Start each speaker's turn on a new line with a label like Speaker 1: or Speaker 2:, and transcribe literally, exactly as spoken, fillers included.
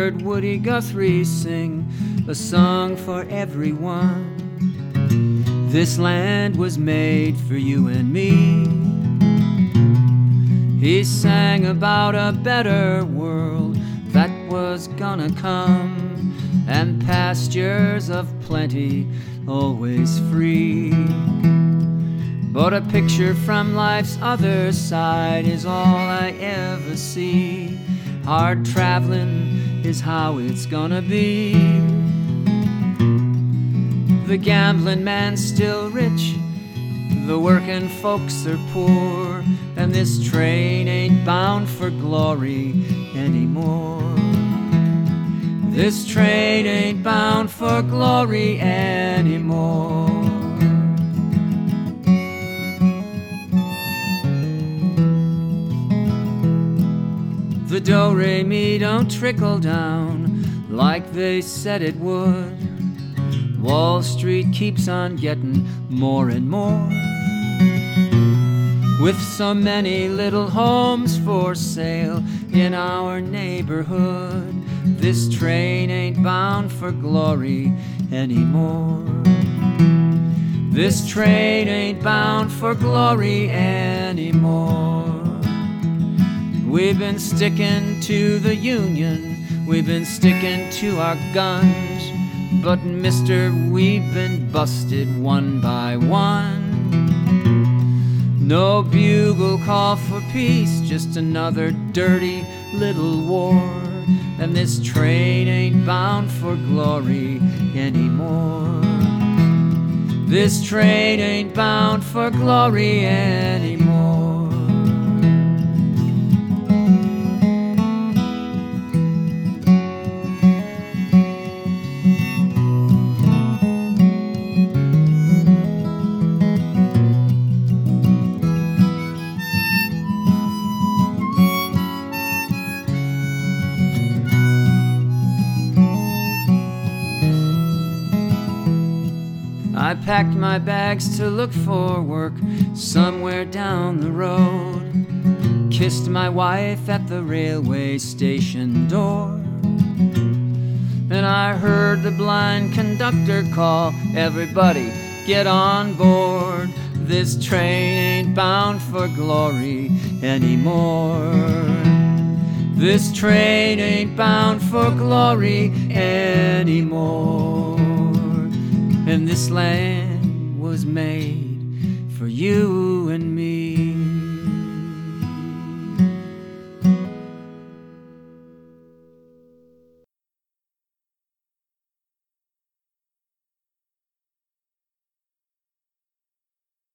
Speaker 1: heard Woody Guthrie sing a song for everyone. This land was made for you and me. He sang about a better world that was gonna come, and pastures of plenty, always free. But a picture from life's other side is all I ever see. Hard traveling is how it's gonna be. The gambling man's still rich, the working folks are poor, and this train ain't bound for glory anymore. This train ain't bound for glory anymore. The do-re-mi don't trickle down like they said it would. Wall Street keeps on getting more and more. With so many little homes for sale in our neighborhood, this train ain't bound for glory anymore. This train ain't bound for glory anymore. We've been sticking to the Union, we've been sticking to our guns, but mister, we've been busted one by one. No bugle call for peace, just another dirty little war. And this train ain't bound for glory anymore. This train ain't bound for glory anymore. I packed my bags to look for work somewhere down the road. Kissed my wife at the railway station door. And I heard the blind conductor call, everybody get on board. This train ain't bound for glory anymore. This train ain't bound for glory anymore. And this land was made for you and me.